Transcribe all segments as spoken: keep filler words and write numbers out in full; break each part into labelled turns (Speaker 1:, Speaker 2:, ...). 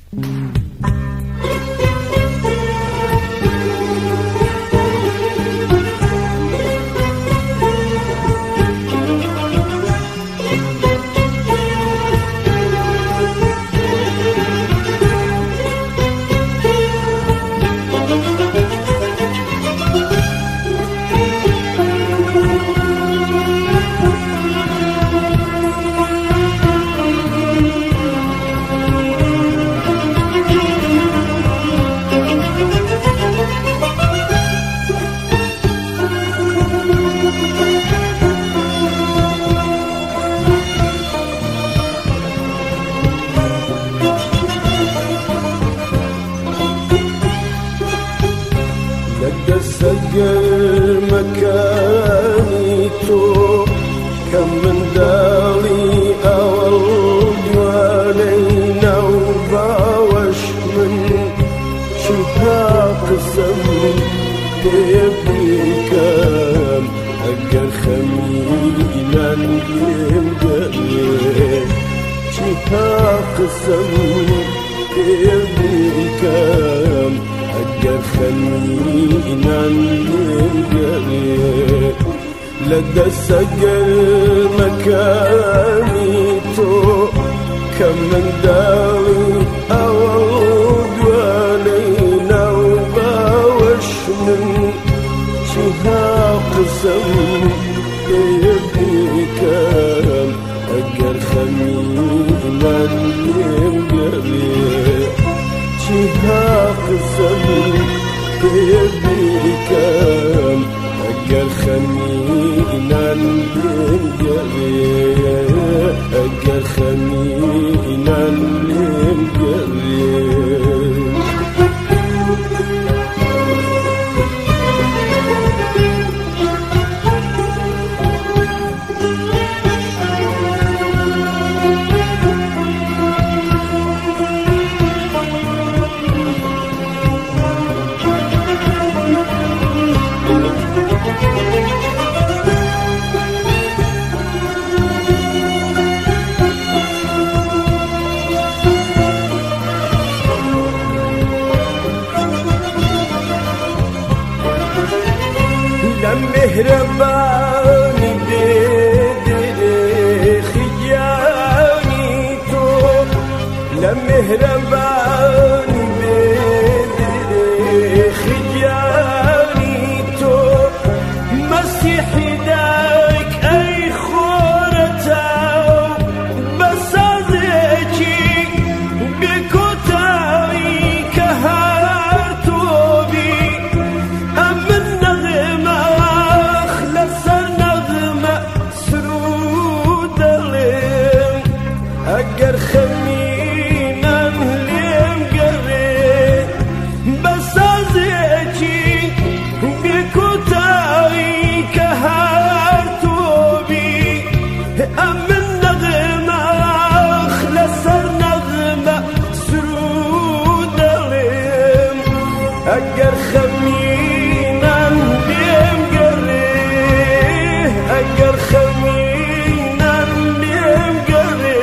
Speaker 1: سجل مكاني تو كم من دالي أول دوالينا وباوش من شفا قسم تبني كم أجر خميلا يمدني شفا قسم تبني كم أجر خلينا نلقى لدى السجل مكاني تو كم من داوي أود ولينا وباوش من شها قسم يبني كم أجر خلينا نلقى شها قسم يبني كم أجل خمينا نلقى أجل خمينا نلقى مهرباني بدري خياني تو لمهرباني بدري خياني تو مسيحي داك أي خورتاو بس أزيكي بكتاوي كهاتو بي أمن نغمة أجر خمينا نلم قري بس أزيكي بكتاوي كهارتو بي أمن نغمة خلصر نغمة سرود لم أجر خمينا نلم قري أجر خمينا نلم قري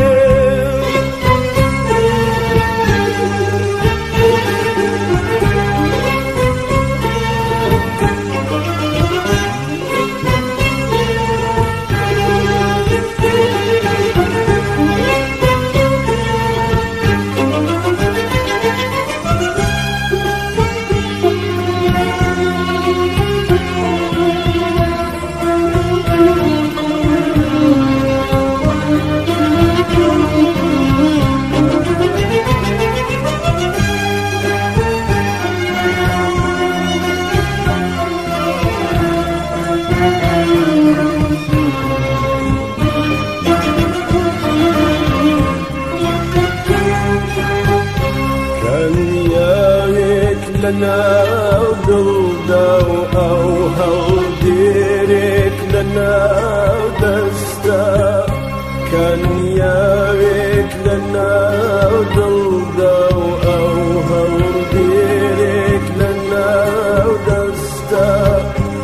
Speaker 1: لنا ودلدا أو هوديرك لنا دستا كان يارك لنا ودلدا أو هوديرك لنا دستا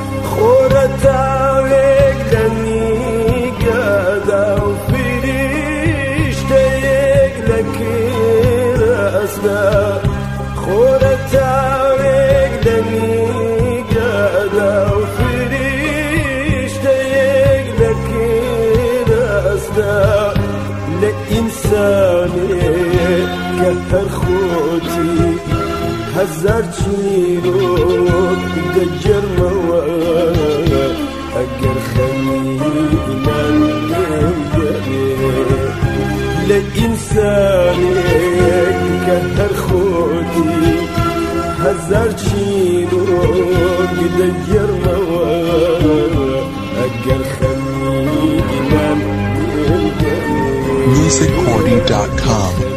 Speaker 1: خورتاوك لني قادا وفريشتك لكيرا دسته خورتاوێک دەمیگەدا و فریشتەیەک دەکردەستە لە ئینسانێک کە هەر خۆتی هەزار چیرۆک دەجەرمەوە ئەگەر خەمیمان دەگەرێ لە ئینسانێک کە هەر خۆتی هەزار چیرۆک دەجەرمەوە ئەگەر خەمیمان دەگەرێ
Speaker 2: music cordy dot com